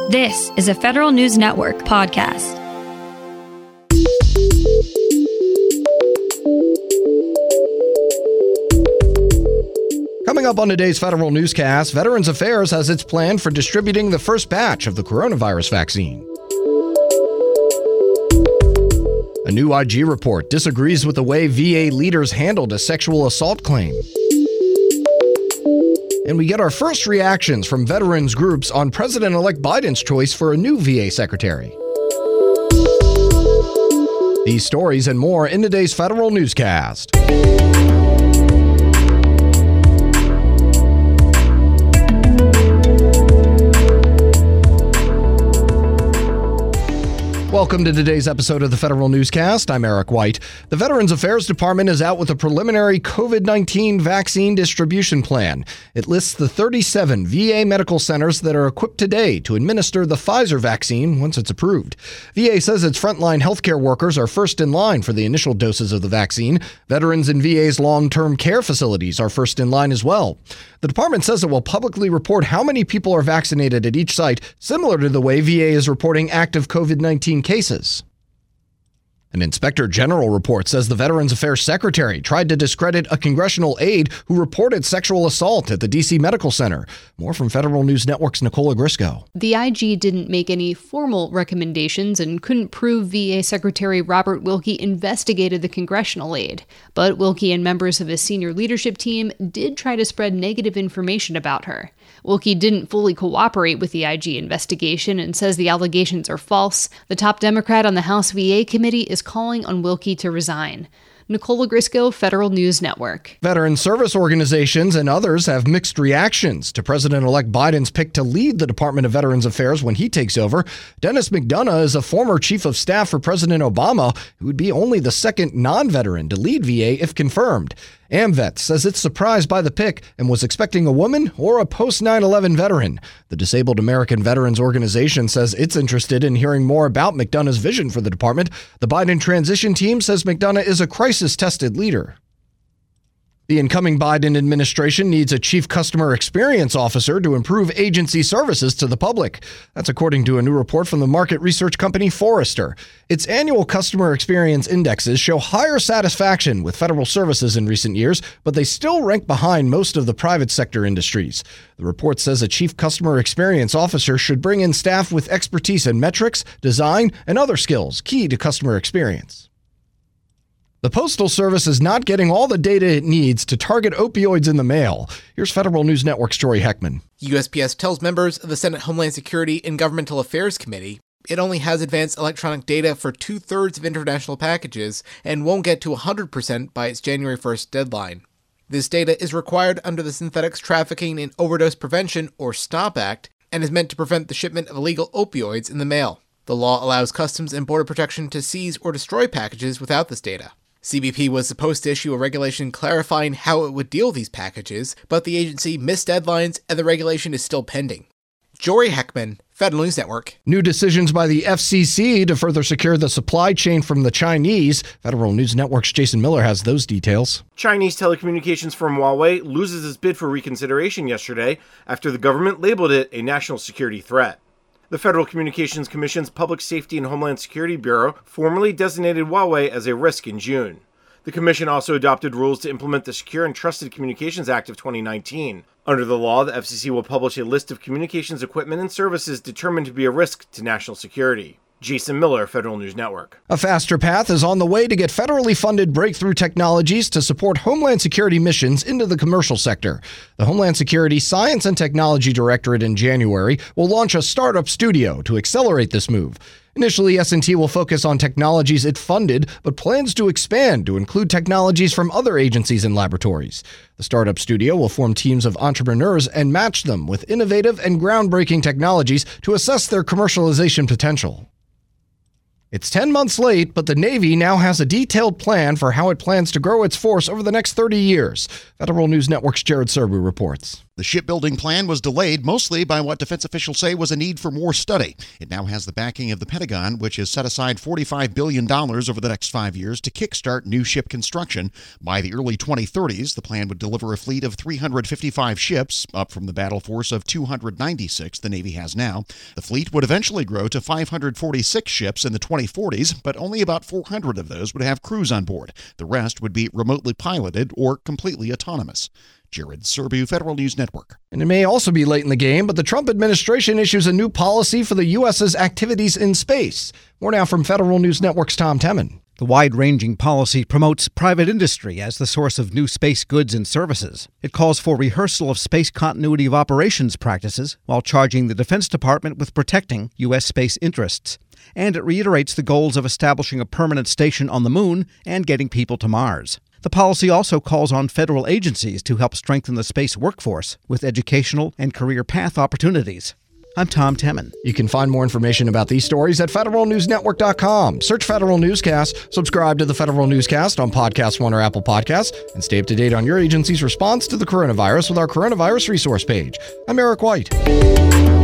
This is a Federal News Network podcast. Coming up on today's Federal Newscast, Veterans Affairs has its plan for distributing the first batch of the coronavirus vaccine. A new IG report disagrees with the way VA leaders handled a sexual assault claim. And we get our first reactions from veterans groups on President-elect Biden's choice for a new VA secretary. These stories and more in today's Federal Newscast. Welcome to today's episode of the Federal Newscast. I'm Eric White. The Veterans Affairs Department is out with a preliminary COVID-19 vaccine distribution plan. It lists the 37 VA medical centers that are equipped today to administer the Pfizer vaccine once it's approved. VA says its frontline healthcare workers are first in line for the initial doses of the vaccine. Veterans in VA's long-term care facilities are first in line as well. The department says it will publicly report how many people are vaccinated at each site, similar to the way VA is reporting active COVID-19 cases. An inspector general report says the Veterans Affairs Secretary tried to discredit a congressional aide who reported sexual assault at the D.C. Medical Center. More from Federal News Network's Nicola Grisco. The IG didn't make any formal recommendations and couldn't prove VA Secretary Robert Wilkie investigated the congressional aide. But Wilkie and members of his senior leadership team did try to spread negative information about her. Wilkie didn't fully cooperate with the IG investigation and says the allegations are false. The top Democrat on the House VA committee is calling on Wilkie to resign. Nicola Grisco, Federal News Network. Veteran service organizations and others have mixed reactions to President-elect Biden's pick to lead the Department of Veterans Affairs when he takes over. Dennis McDonough is a former chief of staff for President Obama, who would be only the second non-veteran to lead VA if confirmed. AMVET says it's surprised by the pick and was expecting a woman or a post-9/11 veteran. The Disabled American Veterans Organization says it's interested in hearing more about McDonough's vision for the department. The Biden transition team says McDonough is a crisis-tested leader. The incoming Biden administration needs a chief customer experience officer to improve agency services to the public. That's according to a new report from the market research company Forrester. Its annual customer experience indexes show higher satisfaction with federal services in recent years, but they still rank behind most of the private sector industries. The report says a chief customer experience officer should bring in staff with expertise in metrics, design, and other skills key to customer experience. The Postal Service is not getting all the data it needs to target opioids in the mail. Here's Federal News Network's Jory Heckman. USPS tells members of the Senate Homeland Security and Governmental Affairs Committee it only has advanced electronic data for 2/3 of international packages and won't get to 100% by its January 1st deadline. This data is required under the Synthetics Trafficking and Overdose Prevention, or STOP Act, and is meant to prevent the shipment of illegal opioids in the mail. The law allows Customs and Border Protection to seize or destroy packages without this data. CBP was supposed to issue a regulation clarifying how it would deal with these packages, but the agency missed deadlines and the regulation is still pending. Jory Heckman, Federal News Network. New decisions by the FCC to further secure the supply chain from the Chinese. Federal News Network's Jason Miller has those details. Chinese telecommunications firm Huawei loses its bid for reconsideration yesterday after the government labeled it a national security threat. The Federal Communications Commission's Public Safety and Homeland Security Bureau formally designated Huawei as a risk in June. The commission also adopted rules to implement the Secure and Trusted Communications Act of 2019. Under the law, the FCC will publish a list of communications equipment and services determined to be a risk to national security. Jason Miller, Federal News Network. A faster path is on the way to get federally funded breakthrough technologies to support Homeland Security missions into the commercial sector. The Homeland Security Science and Technology Directorate in January will launch a startup studio to accelerate this move. Initially, S&T will focus on technologies it funded, but plans to expand to include technologies from other agencies and laboratories. The startup studio will form teams of entrepreneurs and match them with innovative and groundbreaking technologies to assess their commercialization potential. It's 10 months late, but the Navy now has a detailed plan for how it plans to grow its force over the next 30 years. Federal News Network's Jared Serbu reports. The shipbuilding plan was delayed mostly by what defense officials say was a need for more study. It now has the backing of the Pentagon, which has set aside $45 billion over the next 5 years to kickstart new ship construction. By the early 2030s, the plan would deliver a fleet of 355 ships, up from the battle force of 296 the Navy has now. The fleet would eventually grow to 546 ships in the 2040s, but only about 400 of those would have crews on board. The rest would be remotely piloted or completely autonomous. Jared Serbu, Federal News Network. And it may also be late in the game, but the Trump administration issues a new policy for the U.S.'s activities in space. More now from Federal News Network's Tom Temin. The wide-ranging policy promotes private industry as the source of new space goods and services. It calls for rehearsal of space continuity of operations practices while charging the Defense Department with protecting U.S. space interests. And it reiterates the goals of establishing a permanent station on the moon and getting people to Mars. The policy also calls on federal agencies to help strengthen the space workforce with educational and career path opportunities. I'm Tom Temin. You can find more information about these stories at federalnewsnetwork.com. Search Federal Newscast, subscribe to the Federal Newscast on Podcast One or Apple Podcasts, and stay up to date on your agency's response to the coronavirus with our coronavirus resource page. I'm Eric White.